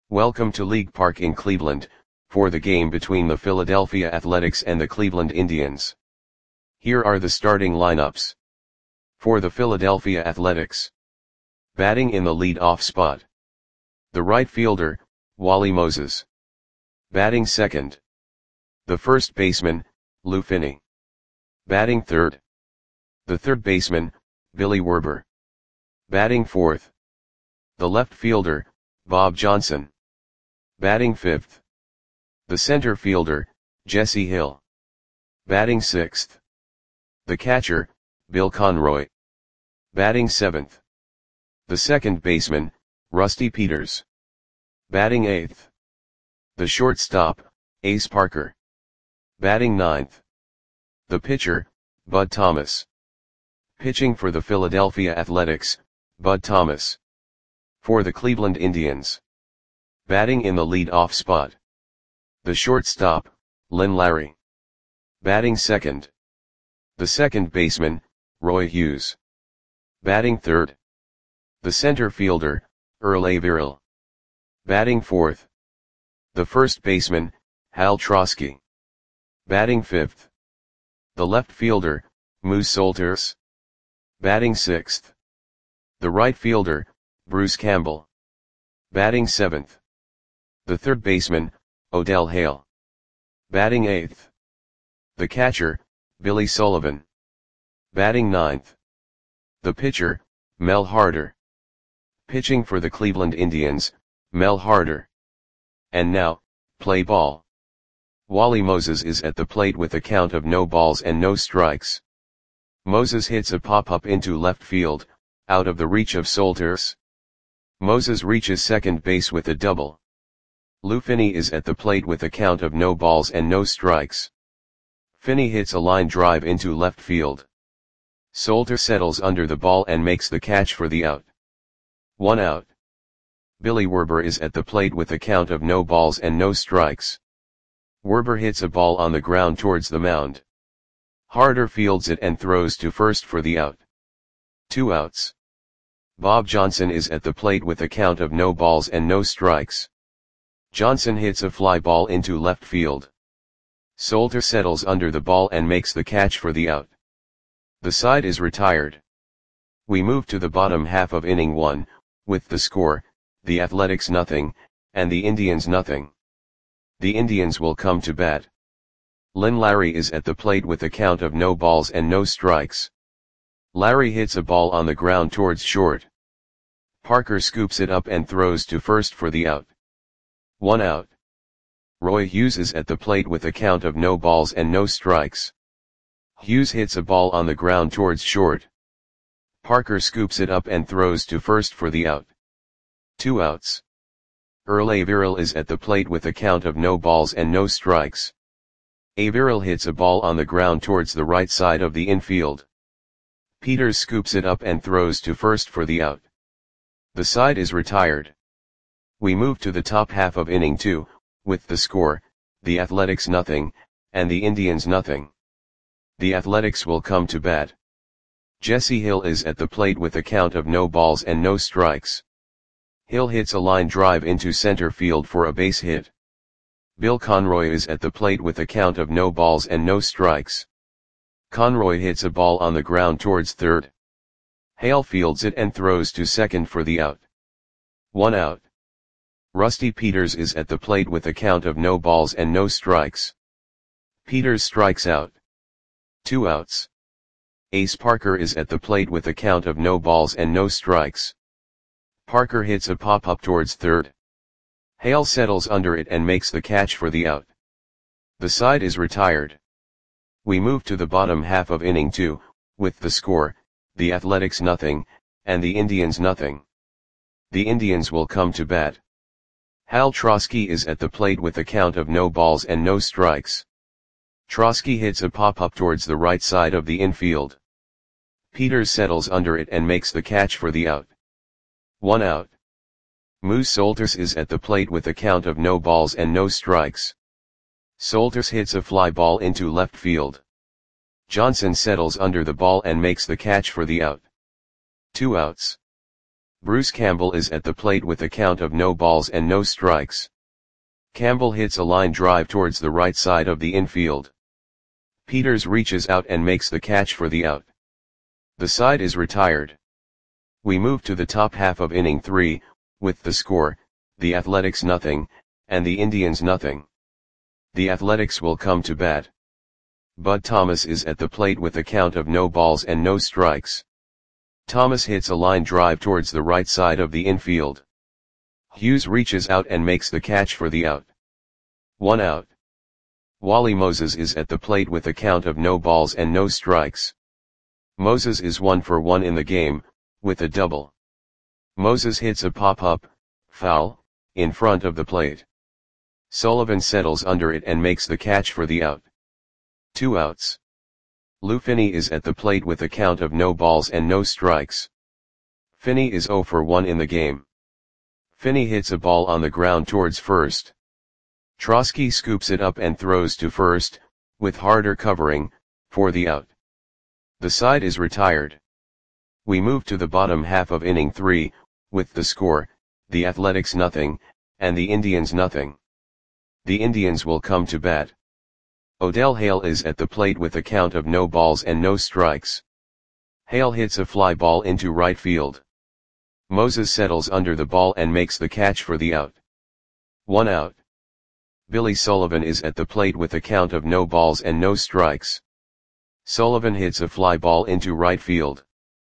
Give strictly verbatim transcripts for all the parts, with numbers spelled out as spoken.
Welcome to League Park in Cleveland, for the game between the Philadelphia Athletics and the Cleveland Indians. Here are the starting lineups. For the Philadelphia Athletics. Batting in the lead-off spot. The right fielder, Wally Moses. Batting second. The first baseman, Lou Finney. Batting third. The third baseman, Billy Werber. Batting fourth. The left fielder, Bob Johnson. Batting fifth. The center fielder, Jesse Hill. Batting sixth. The catcher, Bill Conroy. Batting seventh. The second baseman, Rusty Peters. Batting eighth. The shortstop, Ace Parker. Batting ninth. The pitcher, Bud Thomas. Pitching for the Philadelphia Athletics, Bud Thomas. For the Cleveland Indians. Batting in the lead-off spot. The shortstop, Lynn Larry. Batting second. The second baseman, Roy Hughes. Batting third. The center fielder, Earl Averill. Batting fourth. The first baseman, Hal Trosky. Batting fifth. The left fielder, Moose Solters. Batting sixth. The right fielder, Bruce Campbell. Batting seventh. The third baseman, Odell Hale. Batting eighth. The catcher, Billy Sullivan. Batting ninth. The pitcher, Mel Harder. Pitching for the Cleveland Indians, Mel Harder. And now, play ball. Wally Moses is at the plate with a count of no balls and no strikes. Moses hits a pop-up into left field, out of the reach of Solters. Moses reaches second base with a double. Lou Finney is at the plate with a count of no balls and no strikes. Finney hits a line drive into left field. Solter settles under the ball and makes the catch for the out. One out. Billy Werber is at the plate with a count of no balls and no strikes. Werber hits a ball on the ground towards the mound. Harder fields it and throws to first for the out. Two outs. Bob Johnson is at the plate with a count of no balls and no strikes. Johnson hits a fly ball into left field. Solter settles under the ball and makes the catch for the out. The side is retired. We move to the bottom half of inning one, with the score, the Athletics nothing, and the Indians nothing. The Indians will come to bat. Lynn Larry is at the plate with a count of no balls and no strikes. Larry hits a ball on the ground towards short. Parker scoops it up and throws to first for the out. One out. Roy Hughes is at the plate with a count of no balls and no strikes. Hughes hits a ball on the ground towards short. Parker scoops it up and throws to first for the out. Two outs. Earl Averill is at the plate with a count of no balls and no strikes. Averill hits a ball on the ground towards the right side of the infield. Peters scoops it up and throws to first for the out. The side is retired. We move to the top half of inning two, with the score, the Athletics nothing, and the Indians nothing. The Athletics will come to bat. Jesse Hill is at the plate with a count of no balls and no strikes. Hill hits a line drive into center field for a base hit. Bill Conroy is at the plate with a count of no balls and no strikes. Conroy hits a ball on the ground towards third. Hale fields it and throws to second for the out. One out. Rusty Peters is at the plate with a count of no balls and no strikes. Peters strikes out. Two outs. Ace Parker is at the plate with a count of no balls and no strikes. Parker hits a pop-up towards third. Hale settles under it and makes the catch for the out. The side is retired. We move to the bottom half of inning two, with the score, the Athletics nothing, and the Indians nothing. The Indians will come to bat. Hal Trosky is at the plate with a count of no balls and no strikes. Trosky hits a pop-up towards the right side of the infield. Peters settles under it and makes the catch for the out. One out. Moose Solters is at the plate with a count of no balls and no strikes. Solters hits a fly ball into left field. Johnson settles under the ball and makes the catch for the out. Two outs. Bruce Campbell is at the plate with a count of no balls and no strikes. Campbell hits a line drive towards the right side of the infield. Peters reaches out and makes the catch for the out. The side is retired. We move to the top half of inning three, with the score, the Athletics nothing, and the Indians nothing. The Athletics will come to bat. Bud Thomas is at the plate with a count of no balls and no strikes. Thomas hits a line drive towards the right side of the infield. Hughes reaches out and makes the catch for the out. One out. Wally Moses is at the plate with a count of no balls and no strikes. Moses is one for one in the game, with a double. Moses hits a pop-up, foul, in front of the plate. Sullivan settles under it and makes the catch for the out. Two outs. Lou Finney is at the plate with a count of no balls and no strikes. Finney is zero for one in the game. Finney hits a ball on the ground towards first. Trosky scoops it up and throws to first, with Harder covering, for the out. The side is retired. We move to the bottom half of inning three, with the score, the Athletics nothing, and the Indians nothing. The Indians will come to bat. Odell Hale is at the plate with a count of no balls and no strikes. Hale hits a fly ball into right field. Moses settles under the ball and makes the catch for the out. One out. Billy Sullivan is at the plate with a count of no balls and no strikes. Sullivan hits a fly ball into right field.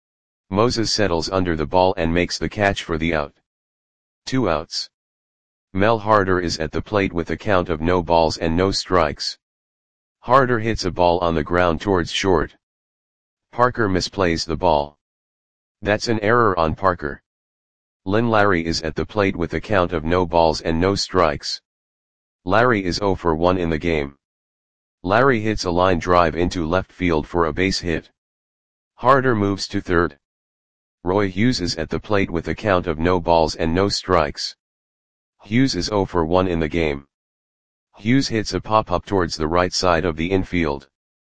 Moses settles under the ball and makes the catch for the out. Two outs. Mel Harder is at the plate with a count of no balls and no strikes. Harder hits a ball on the ground towards short. Parker misplays the ball. That's an error on Parker. Lynn Larry is at the plate with a count of no balls and no strikes. Larry is zero for one in the game. Larry hits a line drive into left field for a base hit. Harder moves to third. Roy Hughes is at the plate with a count of no balls and no strikes. Hughes is zero for one in the game. Hughes hits a pop-up towards the right side of the infield.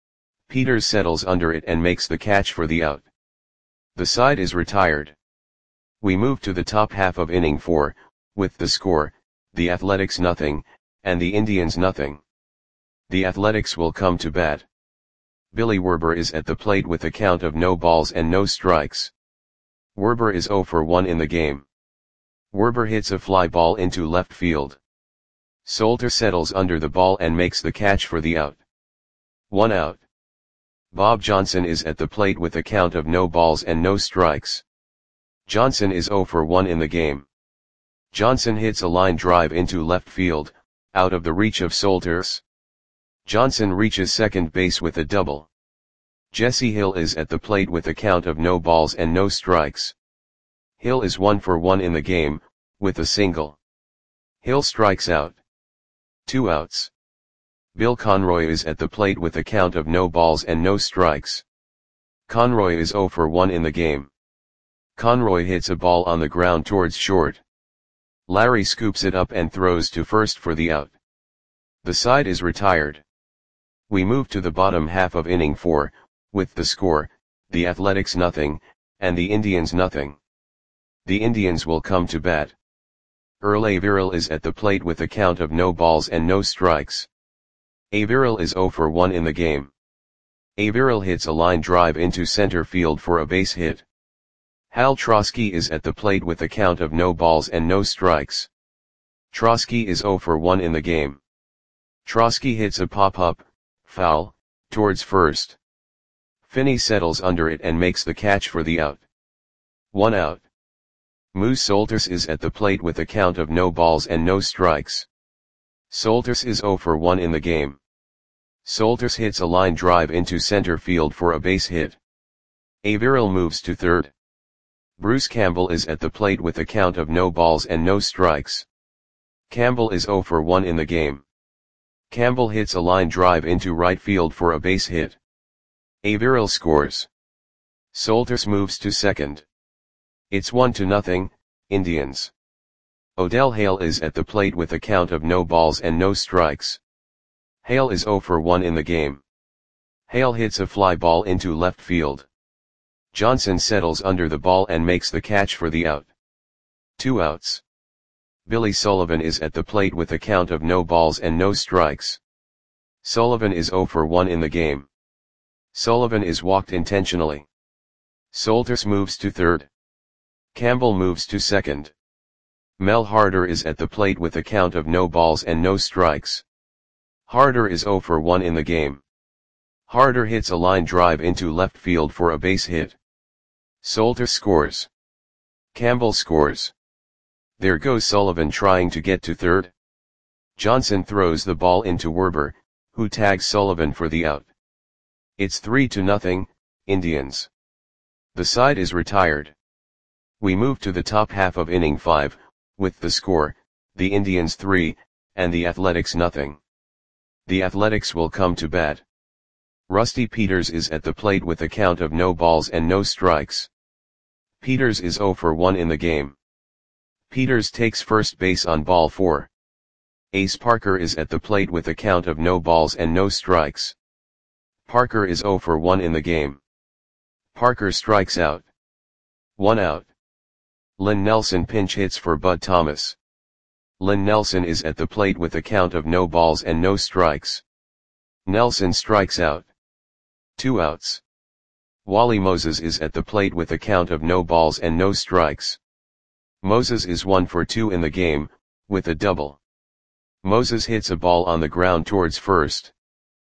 Peters settles under it and makes the catch for the out. The side is retired. We move to the top half of inning four, with the score, the Athletics nothing, and the Indians nothing. The Athletics will come to bat. Billy Werber is at the plate with a count of no balls and no strikes. Werber is zero for one in the game. Werber hits a fly ball into left field. Solter settles under the ball and makes the catch for the out. One out. Bob Johnson is at the plate with a count of no balls and no strikes. Johnson is zero for one in the game. Johnson hits a line drive into left field, out of the reach of Solters. Johnson reaches second base with a double. Jesse Hill is at the plate with a count of no balls and no strikes. Hill is one for one in the game, with a single. Hill strikes out. Two outs. Bill Conroy is at the plate with a count of no balls and no strikes. Conroy is zero for one in the game. Conroy hits a ball on the ground towards short. Larry scoops it up and throws to first for the out. The side is retired. We move to the bottom half of inning four, with the score, the Athletics nothing, and the Indians nothing. The Indians will come to bat. Earl Averill is at the plate with a count of no balls and no strikes. Averill is zero for one in the game. Averill hits a line drive into center field for a base hit. Hal Trosky is at the plate with a count of no balls and no strikes. Trosky is zero for one in the game. Trosky hits a pop-up, foul, towards first. Finney settles under it and makes the catch for the out. One out. Moose Solters is at the plate with a count of no balls and no strikes. Solters is zero for one in the game. Solters hits a line drive into center field for a base hit. Averill moves to third. Bruce Campbell is at the plate with a count of no balls and no strikes. Campbell is zero for one in the game. Campbell hits a line drive into right field for a base hit. Averill scores. Solters moves to second. It's one to nothing, Indians. Odell Hale is at the plate with a count of no balls and no strikes. Hale is zero for one in the game. Hale hits a fly ball into left field. Johnson settles under the ball and makes the catch for the out. Two outs. Billy Sullivan is at the plate with a count of no balls and no strikes. Sullivan is oh for one in the game. Sullivan is walked intentionally. Solters moves to third. Campbell moves to second. Mel Harder is at the plate with a count of no balls and no strikes. Harder is oh for one in the game. Harder hits a line drive into left field for a base hit. Solters scores. Campbell scores. There goes Sullivan trying to get to third. Johnson throws the ball into Werber, who tags Sullivan for the out. It's three to nothing, Indians. The side is retired. We move to the top half of inning five, with the score, the Indians three, and the Athletics nothing. The Athletics will come to bat. Rusty Peters is at the plate with a count of no balls and no strikes. Peters is oh for one in the game. Peters takes first base on ball four. Ace Parker is at the plate with a count of no balls and no strikes. Parker is oh for one in the game. Parker strikes out. One out. Lynn Nelson pinch hits for Bud Thomas. Lynn Nelson is at the plate with a count of no balls and no strikes. Nelson strikes out. Two outs. Wally Moses is at the plate with a count of no balls and no strikes. Moses is one for two in the game, with a double. Moses hits a ball on the ground towards first.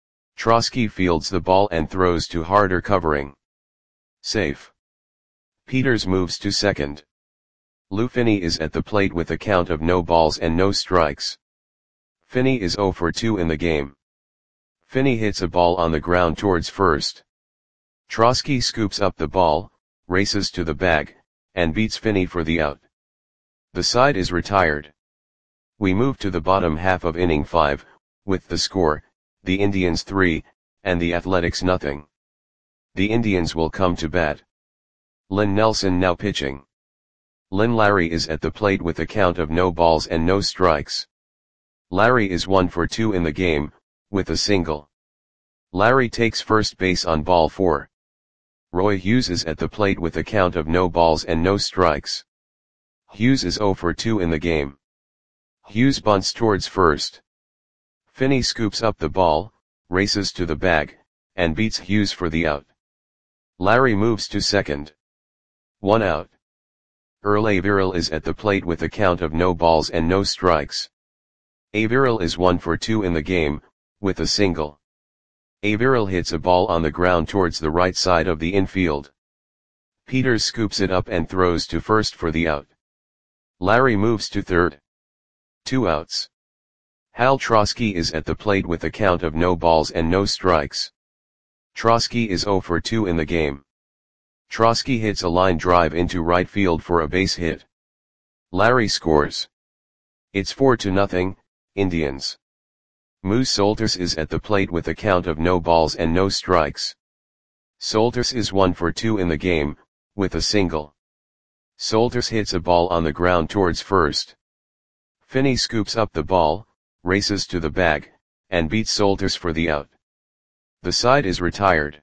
Trosky fields the ball and throws to Harder covering. Safe. Peters moves to second. Lou Finney is at the plate with a count of no balls and no strikes. Finney is oh for two in the game. Finney hits a ball on the ground towards first. Trosky scoops up the ball, races to the bag, and beats Finney for the out. The side is retired. We move to the bottom half of inning five, with the score, the Indians three, and the Athletics nothing. The Indians will come to bat. Lynn Nelson now pitching. Lynn Larry is at the plate with a count of no balls and no strikes. Larry is one for two in the game, with a single. Larry takes first base on ball four. Roy Hughes is at the plate with a count of no balls and no strikes. Hughes is oh for two in the game. Hughes bunts towards first. Finney scoops up the ball, races to the bag, and beats Hughes for the out. Larry moves to second. One out. Earl Averill is at the plate with a count of no balls and no strikes. Averill is one for two in the game, with a single. Averill hits a ball on the ground towards the right side of the infield. Peters scoops it up and throws to first for the out. Larry moves to third. Two outs. Hal Trosky is at the plate with a count of no balls and no strikes. Trosky is oh for two in the game. Trosky hits a line drive into right field for a base hit. Larry scores. It's four to nothing, Indians. Moose Solters is at the plate with a count of no balls and no strikes. Solters is one for two in the game, with a single. Solters hits a ball on the ground towards first. Finney scoops up the ball, races to the bag, and beats Solters for the out. The side is retired.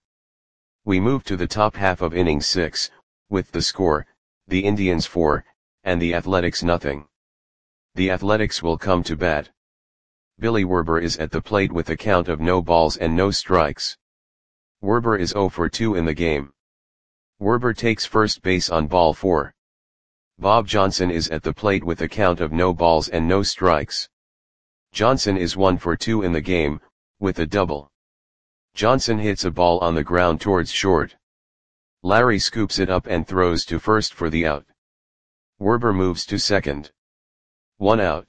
We move to the top half of inning six, with the score, the Indians four, and the Athletics nothing. The Athletics will come to bat. Billy Werber is at the plate with a count of no balls and no strikes. Werber is oh for two in the game. Werber takes first base on ball four. Bob Johnson is at the plate with a count of no balls and no strikes. Johnson is one for two in the game, with a double. Johnson hits a ball on the ground towards short. Larry scoops it up and throws to first for the out. Werber moves to second. One out.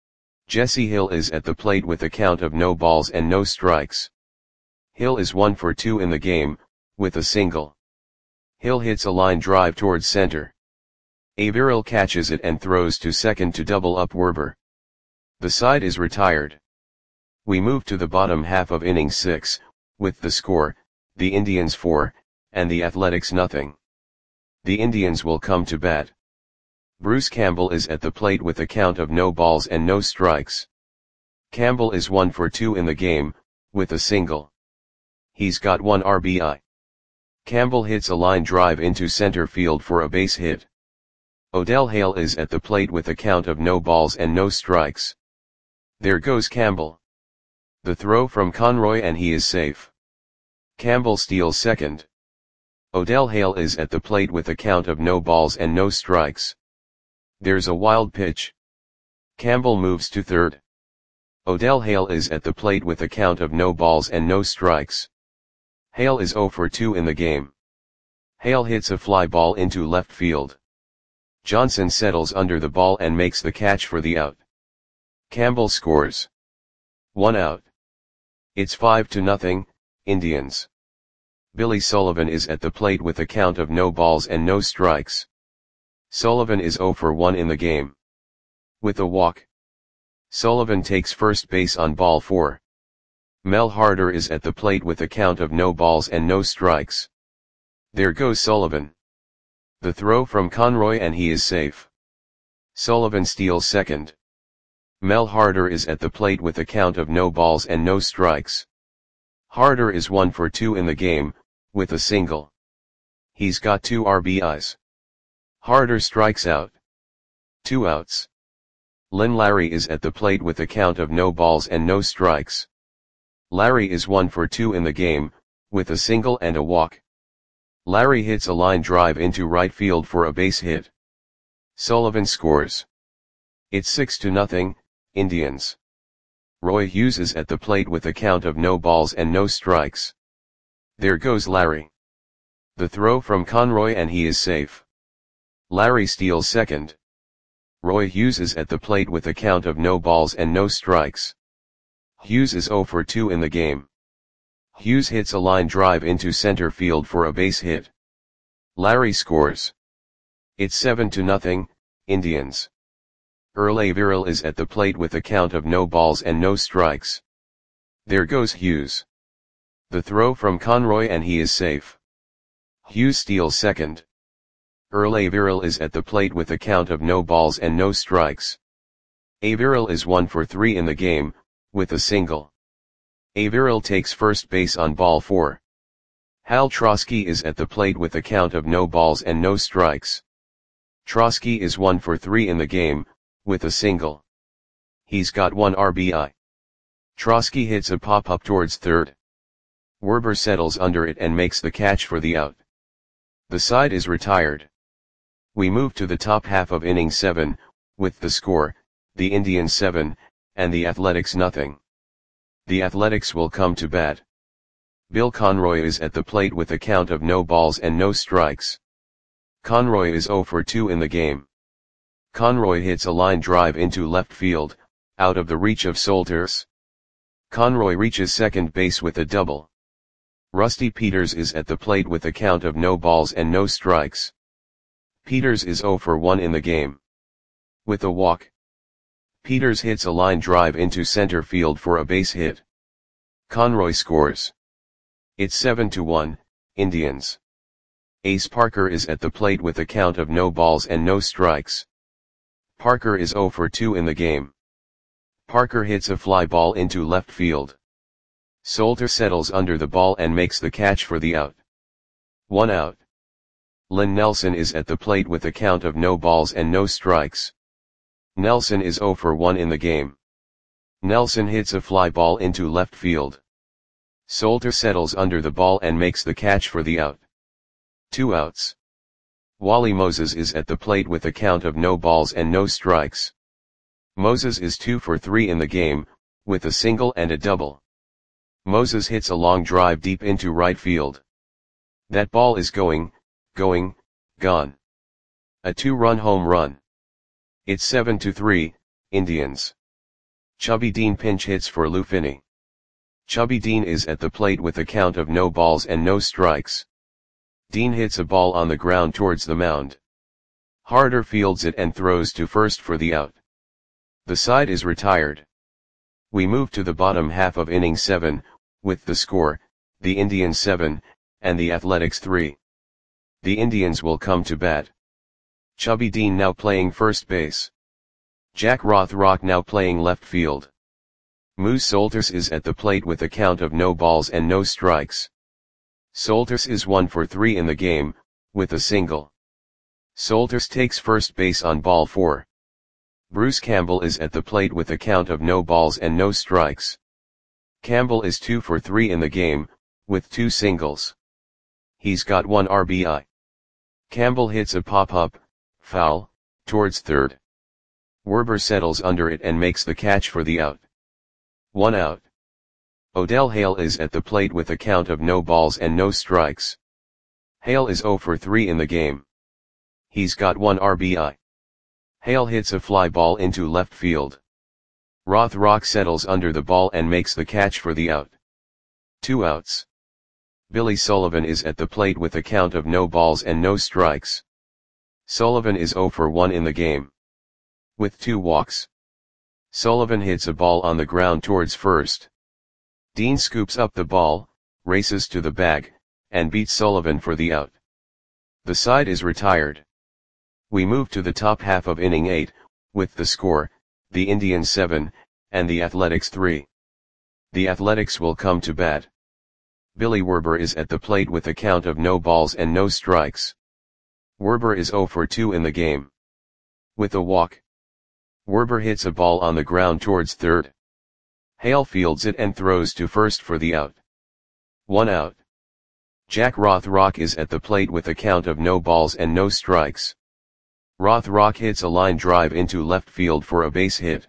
Jesse Hill is at the plate with a count of no balls and no strikes. Hill is one for two in the game, with a single. Hill hits a line drive towards center. Averill catches it and throws to second to double up Werber. The side is retired. We move to the bottom half of inning six, with the score, the Indians four, and the Athletics nothing. The Indians will come to bat. Bruce Campbell is at the plate with a count of no balls and no strikes. Campbell is one for two in the game, with a single. He's got one R B I. Campbell hits a line drive into center field for a base hit. Odell Hale is at the plate with a count of no balls and no strikes. There goes Campbell. The throw from Conroy and he is safe. Campbell steals second. Odell Hale is at the plate with a count of no balls and no strikes. There's a wild pitch. Campbell moves to third. Odell Hale is at the plate with a count of no balls and no strikes. Hale is zero for two in the game. Hale hits a fly ball into left field. Johnson settles under the ball and makes the catch for the out. Campbell scores. One out. It's five to nothing, Indians. Billy Sullivan is at the plate with a count of no balls and no strikes. Sullivan is zero for one in the game. With a walk. Sullivan takes first base on ball four. Mel Harder is at the plate with a count of no balls and no strikes. There goes Sullivan. The throw from Conroy and he is safe. Sullivan steals second. Mel Harder is at the plate with a count of no balls and no strikes. Harder is one for two in the game, with a single. He's got two R B Is. Harder strikes out. Two outs. Lynn Larry is at the plate with a count of no balls and no strikes. Larry is one for two in the game, with a single and a walk. Larry hits a line drive into right field for a base hit. Sullivan scores. It's six to nothing, Indians. Roy Hughes is at the plate with a count of no balls and no strikes. There goes Larry. The throw from Conroy and he is safe. Larry steals second. Roy Hughes is at the plate with a count of no balls and no strikes. Hughes is zero for two in the game. Hughes hits a line drive into center field for a base hit. Larry scores. It's seven to nothing, Indians. Earl Averill is at the plate with a count of no balls and no strikes. There goes Hughes. The throw from Conroy and he is safe. Hughes steals second. Earl Averill is at the plate with a count of no balls and no strikes. Averill is one for three in the game, with a single. Averill takes first base on ball four. Hal Trosky is at the plate with a count of no balls and no strikes. Trosky is one for three in the game, with a single. He's got one R B I. Trosky hits a pop-up towards third. Werber settles under it and makes the catch for the out. The side is retired. We move to the top half of inning seven, with the score, the Indians seven, and the Athletics nothing. The Athletics will come to bat. Bill Conroy is at the plate with a count of no balls and no strikes. Conroy is zero for two in the game. Conroy hits a line drive into left field, out of the reach of Solters. Conroy reaches second base with a double. Rusty Peters is at the plate with a count of no balls and no strikes. Peters is zero for one in the game. With a walk. Peters hits a line drive into center field for a base hit. Conroy scores. It's seven to one, Indians. Ace Parker is at the plate with a count of no balls and no strikes. Parker is zero for two in the game. Parker hits a fly ball into left field. Solter settles under the ball and makes the catch for the out. One out. Len Nelson is at the plate with a count of no balls and no strikes. Nelson is zero for one in the game. Nelson hits a fly ball into left field. Solter settles under the ball and makes the catch for the out. Two outs. Wally Moses is at the plate with a count of no balls and no strikes. Moses is two for three in the game, with a single and a double. Moses hits a long drive deep into right field. That ball is going, going, gone. A two-run home run. It's seven to three, Indians. Chubby Dean pinch hits for Lou Finney. Chubby Dean is at the plate with a count of no balls and no strikes. Dean hits a ball on the ground towards the mound. Harder fields it and throws to first for the out. The side is retired. We move to the bottom half of inning seven, with the score, the Indians seven, and the Athletics three. The Indians will come to bat. Chubby Dean now playing first base. Jack Rothrock now playing left field. Moose Solters is at the plate with a count of no balls and no strikes. Solters is one for three in the game, with a single. Solters takes first base on ball four. Bruce Campbell is at the plate with a count of no balls and no strikes. Campbell is two for three in the game, with two singles. He's got one R B I. Campbell hits a pop-up, foul, towards third. Werber settles under it and makes the catch for the out. One out. Odell Hale is at the plate with a count of no balls and no strikes. Hale is zero for three in the game. He's got one R B I. Hale hits a fly ball into left field. Rothrock settles under the ball and makes the catch for the out. Two outs. Billy Sullivan is at the plate with a count of no balls and no strikes. Sullivan is zero for one in the game. With two walks. Sullivan hits a ball on the ground towards first. Dean scoops up the ball, races to the bag, and beats Sullivan for the out. The side is retired. We move to the top half of inning eight, with the score, the Indians seven, and the Athletics three. The Athletics will come to bat. Billy Werber is at the plate with a count of no balls and no strikes. Werber is zero for two in the game. With a walk. Werber hits a ball on the ground towards third. Hale fields it and throws to first for the out. One out. Jack Rothrock is at the plate with a count of no balls and no strikes. Rothrock hits a line drive into left field for a base hit.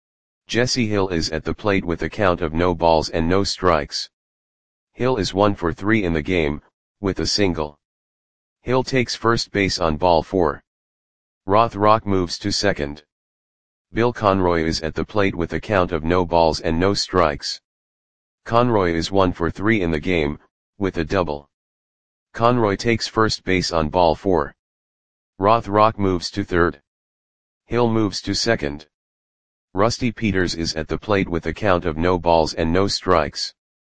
Jesse Hill is at the plate with a count of no balls and no strikes. Hill is one for three in the game, with a single. Hill takes first base on ball four. Rothrock moves to second. Bill Conroy is at the plate with a count of no balls and no strikes. Conroy is one for three in the game, with a double. Conroy takes first base on ball four. Rothrock moves to third. Hill moves to second. Rusty Peters is at the plate with a count of no balls and no strikes.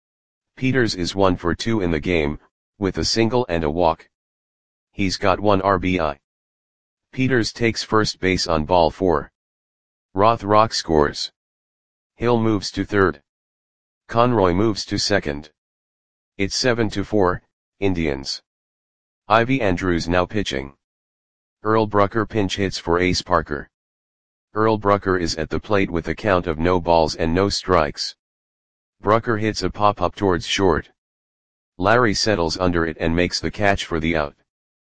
Peters is one for two in the game, with a single and a walk. He's got one R B I. Peters takes first base on ball four. Rothrock scores. Hill moves to third. Conroy moves to second. It's seven to four, Indians. Ivy Andrews now pitching. Earl Brucker pinch hits for Ace Parker. Earl Brucker is at the plate with a count of no balls and no strikes. Brucker hits a pop-up towards short. Larry settles under it and makes the catch for the out.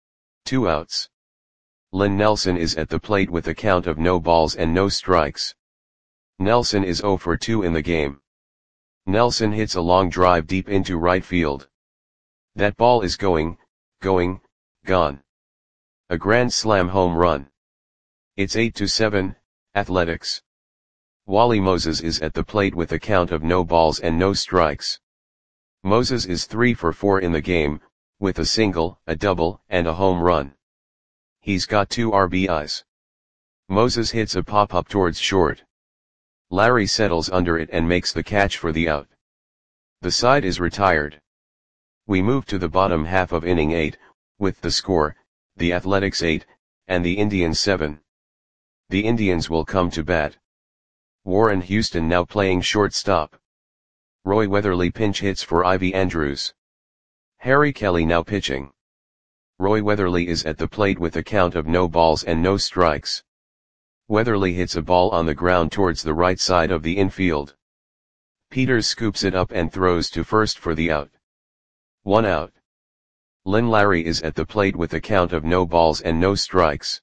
Two outs. Lynn Nelson is at the plate with a count of no balls and no strikes. Nelson is zero for two in the game. Nelson hits a long drive deep into right field. That ball is going, going, gone. A grand slam home run. It's eight to seven, Athletics. Wally Moses is at the plate with a count of no balls and no strikes. Moses is three for four in the game, with a single, a double, and a home run. He's got two R B Is. Moses hits a pop-up towards short. Larry settles under it and makes the catch for the out. The side is retired. We move to the bottom half of inning eight, with the score, the Athletics eight, and the Indians seven. The Indians will come to bat. Warren Houston now playing shortstop. Roy Weatherly pinch hits for Ivy Andrews. Harry Kelly now pitching. Roy Weatherly is at the plate with a count of no balls and no strikes. Weatherly hits a ball on the ground towards the right side of the infield. Peters scoops it up and throws to first for the out. One out. Lynn Larry is at the plate with a count of no balls and no strikes.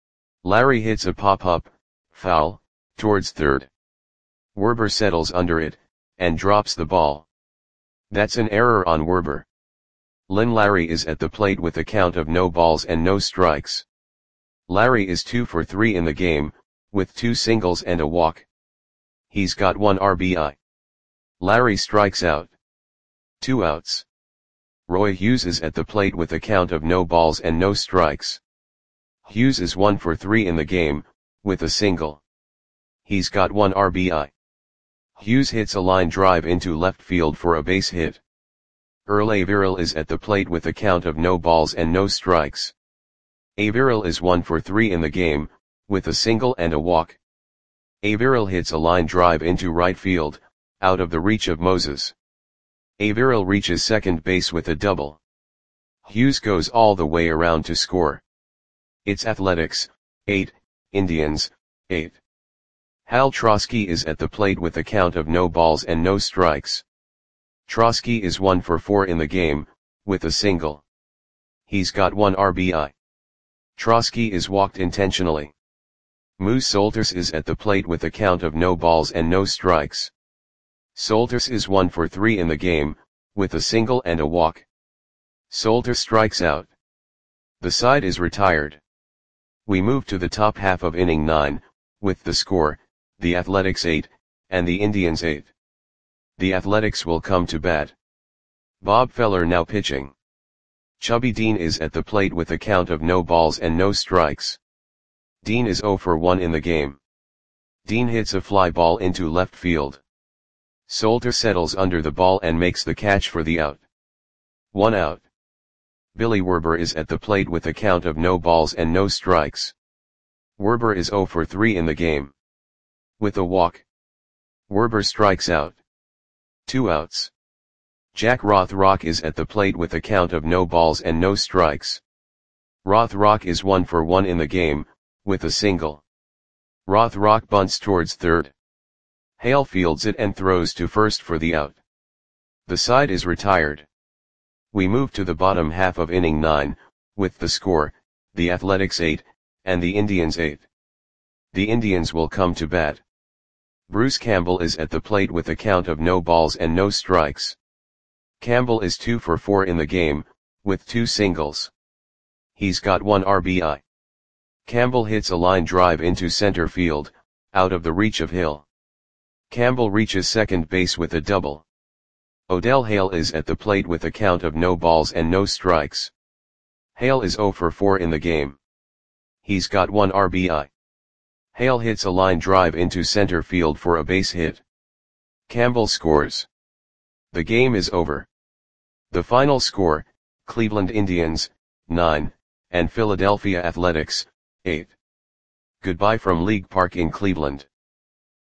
Larry hits a pop-up, foul, towards third. Werber settles under it, and drops the ball. That's an error on Werber. Lynn Larry is at the plate with a count of no balls and no strikes. Larry is two for three in the game, with two singles and a walk. He's got one R B I. Larry strikes out. Two outs. Roy Hughes is at the plate with a count of no balls and no strikes. Hughes is one for three in the game, with a single. He's got one R B I. Hughes hits a line drive into left field for a base hit. Earl Averill is at the plate with a count of no balls and no strikes. Averill is one for three in the game, with a single and a walk. Averill hits a line drive into right field, out of the reach of Moses. Averill reaches second base with a double. Hughes goes all the way around to score. It's Athletics, eight, Indians, eight. Hal Trosky is at the plate with a count of no balls and no strikes. Trosky is one for four in the game, with a single. He's got one R B I. Trosky is walked intentionally. Moose Solters is at the plate with a count of no balls and no strikes. Solters is one for three in the game, with a single and a walk. Solters strikes out. The side is retired. We move to the top half of inning nine, with the score, the Athletics eight, and the Indians eight. The Athletics will come to bat. Bob Feller now pitching. Chubby Dean is at the plate with a count of no balls and no strikes. Dean is zero for one in the game. Dean hits a fly ball into left field. Solter settles under the ball and makes the catch for the out. One out. Billy Werber is at the plate with a count of no balls and no strikes. Werber is zero for three in the game. With a walk. Werber strikes out. Two outs. Jack Rothrock is at the plate with a count of no balls and no strikes. Rothrock is one for one in the game, with a single. Rothrock bunts towards third. Hale fields it and throws to first for the out. The side is retired. We move to the bottom half of inning nine, with the score, the Athletics eight, and the Indians eight. The Indians will come to bat. Bruce Campbell is at the plate with a count of no balls and no strikes. Campbell is two for four in the game, with two singles. He's got one R B I. Campbell hits a line drive into center field, out of the reach of Hill. Campbell reaches second base with a double. Odell Hale is at the plate with a count of no balls and no strikes. Hale is zero for four in the game. He's got one R B I. Hale hits a line drive into center field for a base hit. Campbell scores. The game is over. The final score, Cleveland Indians, nine, and Philadelphia Athletics, eight. Goodbye from League Park in Cleveland.